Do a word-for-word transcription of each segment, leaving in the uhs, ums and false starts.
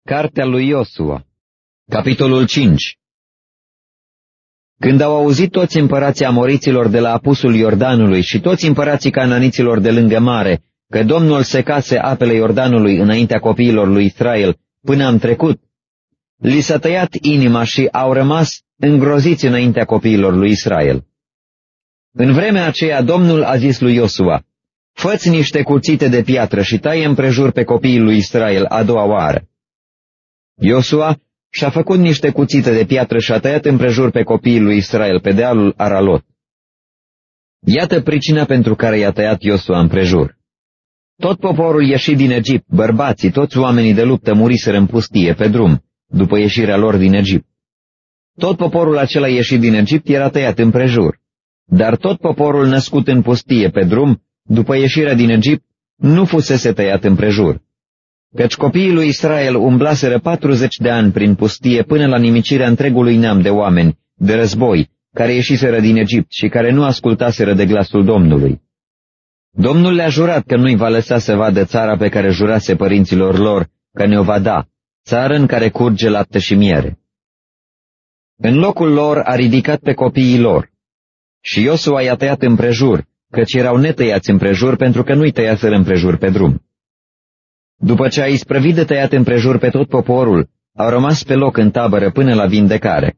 Cartea lui Iosua, capitolul cinci. Când au auzit toți împărații amoriților de la apusul Iordanului și toți împărații cananiților de lângă mare, că Domnul secase apele Iordanului înaintea copiilor lui Israel până am trecut, li s-a tăiat inima și au rămas îngroziți înaintea copiilor lui Israel. În vremea aceea Domnul a zis lui Iosua: fă-ți niște cuțite de piatră și taie împrejur pe copiii lui Israel a doua oară. Iosua și-a făcut niște cuțite de piatră și a tăiat împrejur pe copiii lui Israel pe dealul Aralot. Iată pricina pentru care i-a tăiat Iosua împrejur. Tot poporul ieșit din Egipt, bărbații, toți oamenii de luptă muriseră în pustie, pe drum, după ieșirea lor din Egipt. Tot poporul acela ieșit din Egipt era tăiat împrejur, dar tot poporul născut în pustie, pe drum, după ieșirea din Egipt, nu fusese tăiat împrejur. Căci copiii lui Israel umblaseră patruzeci de ani prin pustie până la nimicirea întregului neam de oameni, de război, care ieșiseră din Egipt și care nu ascultaseră de glasul Domnului. Domnul le-a jurat că nu-i va lăsa să vadă țara pe care jurase părinților lor că ne-o va da, țară în care curge lapte și miere. În locul lor a ridicat pe copiii lor. Și Iosua i-a tăiat împrejur, căci erau netăiați împrejur pentru că nu-i tăiaseră împrejur pe drum. După ce a isprăvit de tăiat împrejur pe tot poporul, au rămas pe loc în tabără până la vindecare.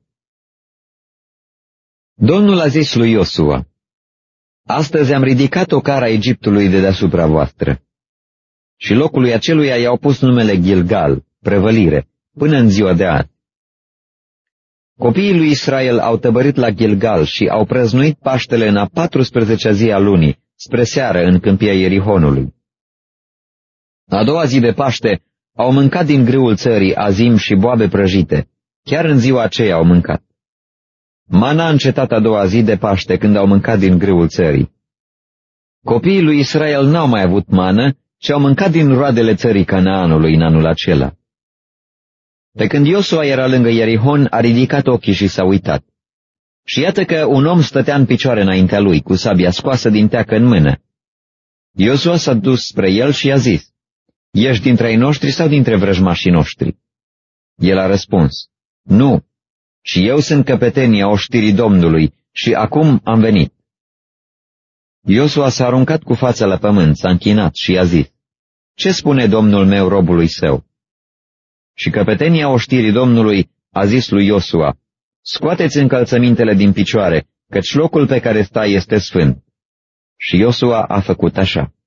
Domnul a zis lui Iosua: astăzi am ridicat o cara Egiptului de deasupra voastră. Și locului aceluia i-au pus numele Gilgal, prăvălire, până în ziua de azi. Copiii lui Israel au tăbărit la Gilgal și au prăznuit Paștele în a patrusprezecea zi a lunii, spre seară în câmpia Ierihonului. A doua zi de Paște au mâncat din grâul țării azim și boabe prăjite. Chiar în ziua aceea au mâncat. Mana a încetat a doua zi de Paște când au mâncat din grâul țării. Copiii lui Israel n-au mai avut mană, ci au mâncat din roadele țării Canaanului în anul acela. Pe când Iosua era lângă Ierihon, a ridicat ochii și s-a uitat. Și iată că un om stătea în picioare înaintea lui, cu sabia scoasă din teacă în mână. Iosua s-a dus spre el și i-a zis: ești dintre ai noștri sau dintre vrăjmașii noștri? El a răspuns: nu, și eu sunt căpetenia oștirii Domnului și acum am venit. Iosua s-a aruncat cu fața la pământ, s-a închinat și i-a zis: ce spune Domnul meu robului său? Și căpetenia oștirii Domnului a zis lui Iosua: scoateți încălțămintele din picioare, căci locul pe care stai este sfânt. Și Iosua a făcut așa.